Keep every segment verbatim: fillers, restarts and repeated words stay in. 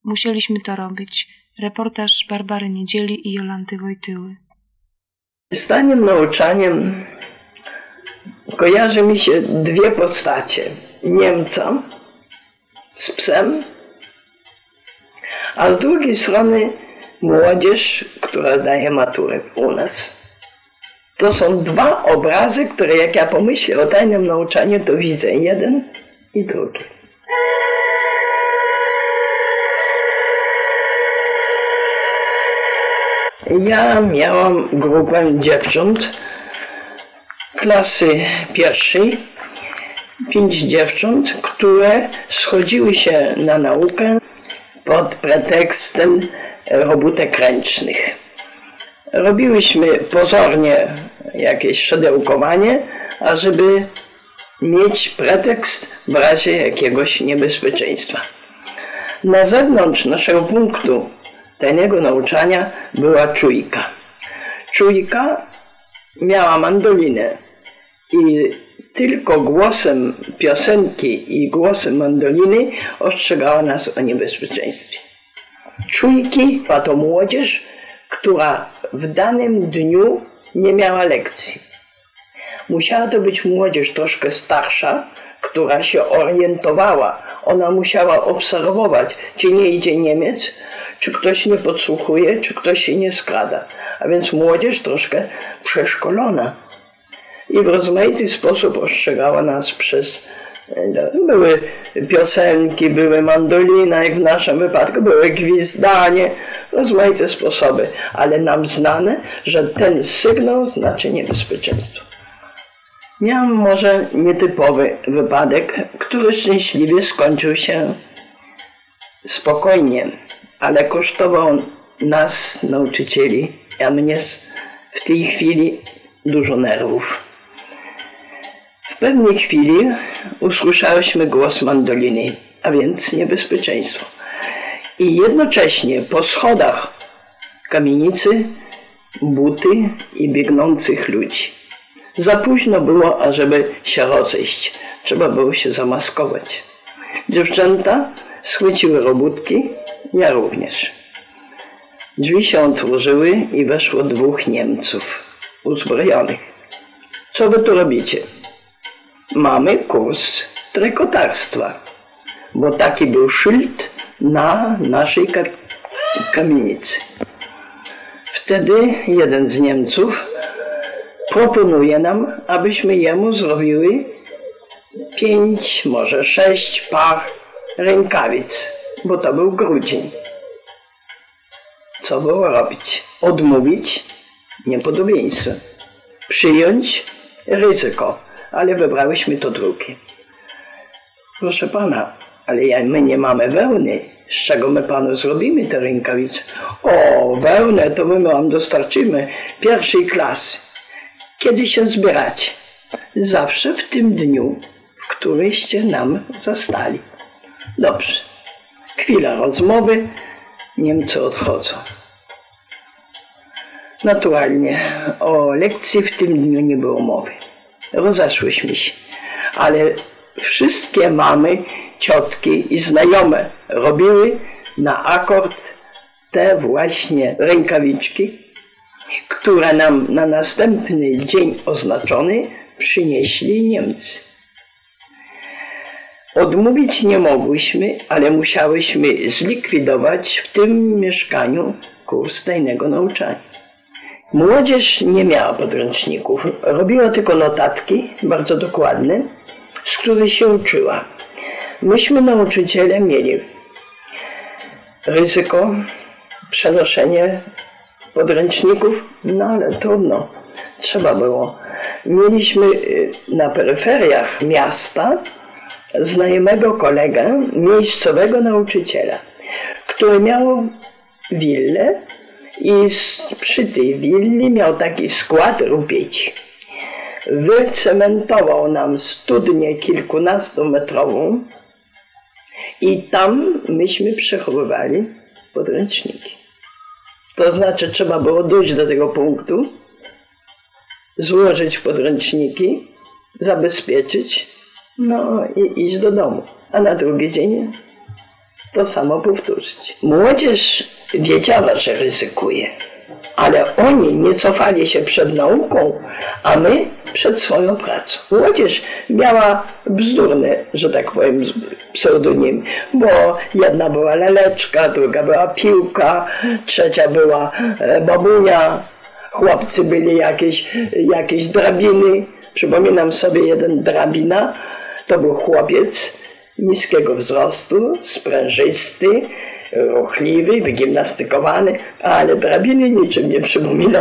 Musieliśmy to robić. Reportaż Barbary Niedzieli i Jolanty Wojtyły. Zdaniem nauczaniem kojarzy mi się dwie postacie. Niemca z psem, a z drugiej strony młodzież, która daje maturę u nas. To są dwa obrazy, które jak ja pomyślę o tajnym nauczaniu, to widzę jeden i drugi. Ja miałam grupę dziewcząt klasy pierwszej, pięć dziewcząt, które schodziły się na naukę pod pretekstem robótek ręcznych. Robiłyśmy pozornie jakieś szydełkowanie, ażeby mieć pretekst w razie jakiegoś niebezpieczeństwa. Na zewnątrz naszego punktu tajnego nauczania była czujka. Czujka miała mandolinę i tylko głosem piosenki i głosem mandoliny ostrzegała nas o niebezpieczeństwie. Czujki była to młodzież, która w danym dniu nie miała lekcji. Musiała to być młodzież troszkę starsza, która się orientowała. Ona musiała obserwować, czy nie idzie Niemiec, czy ktoś nie podsłuchuje, czy ktoś się nie skrada. A więc młodzież troszkę przeszkolona. I w rozmaity sposób ostrzegała nas przez... Były piosenki, były mandolina, jak w naszym wypadku, były gwizdanie, rozmaite sposoby, ale nam znane, że ten sygnał znaczy niebezpieczeństwo. Miałem może nietypowy wypadek, który szczęśliwie skończył się spokojnie, ale kosztował nas, nauczycieli, a mnie w tej chwili dużo nerwów. W pewnej chwili usłyszałyśmy głos mandoliny, a więc niebezpieczeństwo. I jednocześnie po schodach kamienicy buty i biegnących ludzi. Za późno było, ażeby się rozejść. Trzeba było się zamaskować. Dziewczęta schwyciły robótki, ja również. Drzwi się otworzyły i weszło dwóch Niemców uzbrojonych. Co wy tu robicie? Mamy kurs trykotarstwa, bo taki był szyld na naszej ka kamienicy. Wtedy jeden z Niemców proponuje nam, abyśmy jemu zrobiły pięć, może sześć par rękawic, bo to był grudzień. Co było robić? Odmówić niepodobieństwo. Przyjąć ryzyko, ale wybrałyśmy to drugie. Proszę pana, ale my nie mamy wełny. Z czego my panu zrobimy te rękawice? O, wełnę to my wam dostarczymy pierwszej klasy. Kiedy się zbieracie? Zawsze w tym dniu, w któryście nam zastali. Dobrze. Chwila rozmowy. Niemcy odchodzą. Naturalnie o lekcji w tym dniu nie było mowy. Rozeszłyśmy się, ale wszystkie mamy, ciotki i znajome robiły na akord te właśnie rękawiczki, które nam na następny dzień oznaczony przynieśli Niemcy. Odmówić nie mogłyśmy, ale musiałyśmy zlikwidować w tym mieszkaniu kurs tajnego nauczania. Młodzież nie miała podręczników, robiła tylko notatki, bardzo dokładne, z których się uczyła. Myśmy, nauczyciele, mieli ryzyko przenoszenia podręczników, no ale trudno, trzeba było. Mieliśmy na peryferiach miasta znajomego kolegę, miejscowego nauczyciela, który miał willę i przy tej willi miał taki skład rupieci. Wycementował nam studnię kilkunastometrową i tam myśmy przechowywali podręczniki. To znaczy trzeba było dojść do tego punktu, złożyć podręczniki, zabezpieczyć, no i iść do domu. A na drugi dzień to samo powtórzyć. Młodzież wiedziała, że ryzykuje, ale oni nie cofali się przed nauką, a my przed swoją pracą. Młodzież miała bzdurne, że tak powiem, pseudonimy, bo jedna była Leleczka, druga była Piłka, trzecia była Babunia, chłopcy byli jakieś, jakieś drabiny. Przypominam sobie jeden drabina, to był chłopiec niskiego wzrostu, sprężysty, ruchliwy, wygimnastykowany, ale drabiny niczym nie przypominał.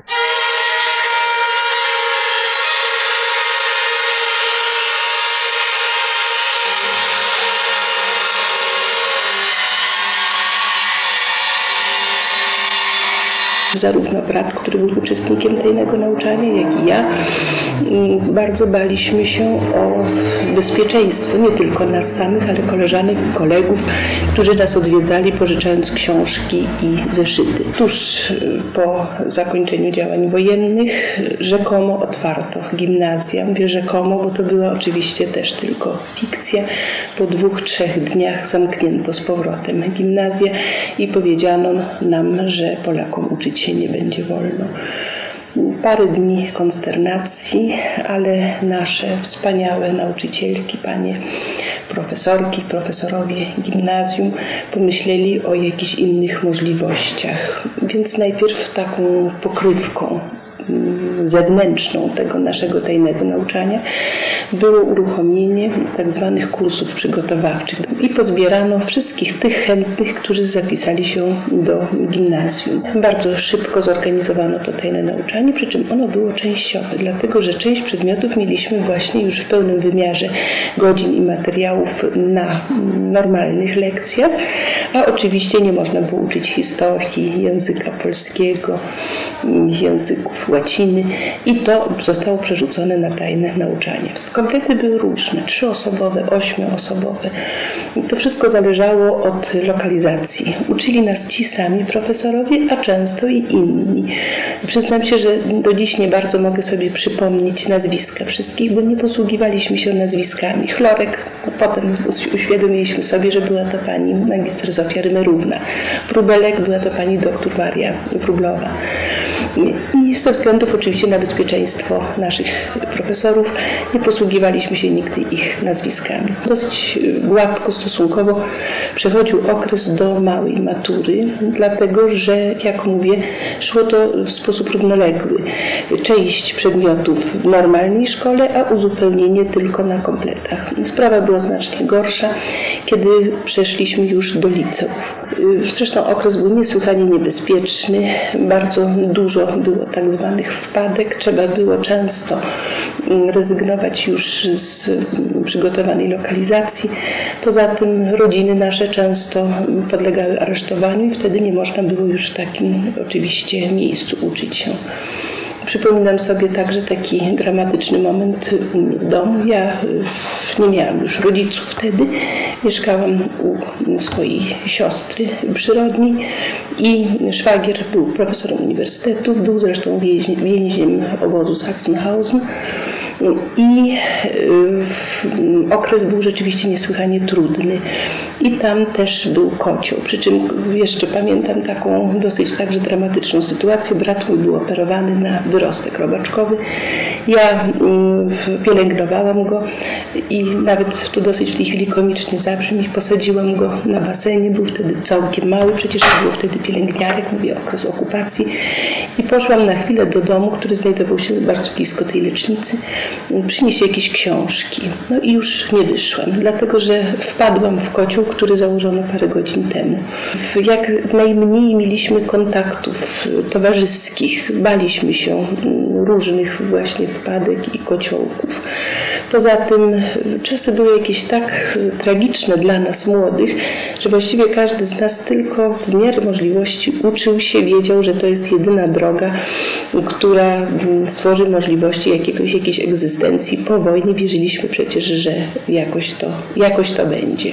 Zarówno brat, który był uczestnikiem tajnego nauczania, jak i ja, bardzo baliśmy się o bezpieczeństwo, nie tylko nas samych, ale koleżanek i kolegów, którzy nas odwiedzali, pożyczając książki i zeszyty. Tuż po zakończeniu działań wojennych rzekomo otwarto gimnazja. Mówię rzekomo, bo to była oczywiście też tylko fikcja. Po dwóch, trzech dniach zamknięto z powrotem gimnazję i powiedziano nam, że Polakom uczyć się nie będzie wolno. Parę dni konsternacji, ale nasze wspaniałe nauczycielki, panie profesorki, profesorowie gimnazjum pomyśleli o jakichś innych możliwościach. Więc najpierw taką pokrywką zewnętrzną tego naszego tajnego nauczania było uruchomienie tak zwanych kursów przygotowawczych i pozbierano wszystkich tych chętnych, którzy zapisali się do gimnazjum. Bardzo szybko zorganizowano to tajne nauczanie, przy czym ono było częściowe, dlatego że część przedmiotów mieliśmy właśnie już w pełnym wymiarze godzin i materiałów na normalnych lekcjach, a oczywiście nie można było uczyć historii, języka polskiego, języków łaciny i to zostało przerzucone na tajne nauczanie. Komplety były różne, trzyosobowe, ośmioosobowe. To wszystko zależało od lokalizacji. Uczyli nas ci sami profesorowie, a często i inni. Przyznam się, że do dziś nie bardzo mogę sobie przypomnieć nazwiska wszystkich, bo nie posługiwaliśmy się nazwiskami. Chlorek, no potem uświadomiliśmy sobie, że była to pani magister Zofia Rymerówna. Wróbelek była to pani doktor Maria Wróblowa. I ze względów oczywiście na bezpieczeństwo naszych profesorów nie posługiwaliśmy się nigdy ich nazwiskami. Dosyć gładko stosunkowo przechodził okres do małej matury, dlatego że, jak mówię, szło to w sposób równoległy. Część przedmiotów w normalnej szkole, a uzupełnienie tylko na kompletach. Sprawa była znacznie gorsza, kiedy przeszliśmy już do liceów. Zresztą okres był niesłychanie niebezpieczny, bardzo dużo było tak zwanych wpadek, trzeba było często rezygnować już z przygotowanej lokalizacji. Poza tym rodziny nasze często podlegały aresztowaniu i wtedy nie można było już w takim oczywiście miejscu uczyć się. Przypominam sobie także taki dramatyczny moment w domu. Ja nie miałam już rodziców wtedy. Mieszkałam u swojej siostry przyrodniej i szwagier był profesorem uniwersytetu, był zresztą więźniem obozu Sachsenhausen. I okres był rzeczywiście niesłychanie trudny. I tam też był kocioł. Przy czym jeszcze pamiętam taką dosyć także dramatyczną sytuację. Brat mój był operowany na wyrostek robaczkowy. Ja pielęgnowałam go i nawet to dosyć w tej chwili komicznie zabrzmi. Posadziłam go na basenie. Był wtedy całkiem mały. Przecież nie było wtedy pielęgniarek. Mówię okres okupacji. I poszłam na chwilę do domu, który znajdował się bardzo blisko tej lecznicy. Przynieść jakieś książki. No i już nie wyszłam, dlatego że wpadłam w kocioł, który założono parę godzin temu. Jak najmniej mieliśmy kontaktów towarzyskich, baliśmy się różnych właśnie wpadek i kociołków. Poza tym czasy były jakieś tak tragiczne dla nas młodych, że właściwie każdy z nas tylko w miarę możliwości uczył się, wiedział, że to jest jedyna droga, która stworzy możliwości jakiegoś, jakiejś egzystencji. Po wojnie wierzyliśmy przecież, że jakoś to, jakoś to będzie.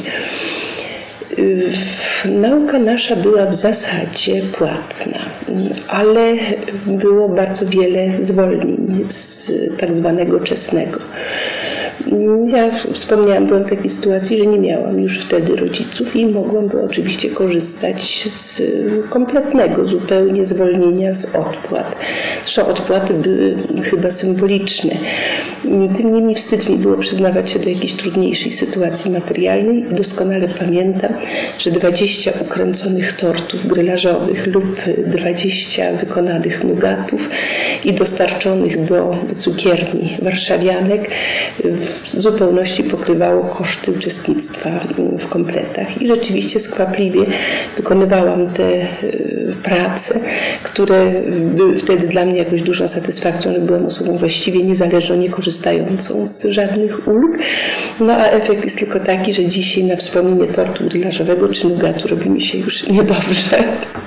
Nauka nasza była w zasadzie płatna, ale było bardzo wiele zwolnień z tak zwanego czesnego. Ja wspomniałam, byłam w takiej sytuacji, że nie miałam już wtedy rodziców i mogłam by oczywiście korzystać z kompletnego zupełnie zwolnienia z odpłat. Zresztą odpłaty były chyba symboliczne. Tym niemniej wstyd mi było przyznawać się do jakiejś trudniejszej sytuacji materialnej. Doskonale pamiętam, że dwadzieścia ukręconych tortów grylażowych lub dwadzieścia wykonanych nugatów i dostarczonych do cukierni warszawianek w zupełności pokrywało koszty uczestnictwa w kompletach. I rzeczywiście skwapliwie wykonywałam te prace, które były wtedy dla mnie jakąś dużą satysfakcją, że byłam osobą właściwie niezależną, nie korzystającą z żadnych ulg. No a efekt jest tylko taki, że dzisiaj na wspomnienie tortu grylażowego czy nugatu robi mi się już niedobrze.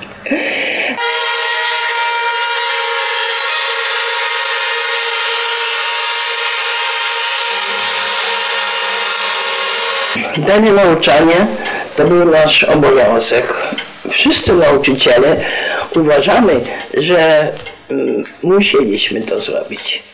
Dane nauczanie to był nasz obowiązek. Wszyscy nauczyciele uważamy, że musieliśmy to zrobić.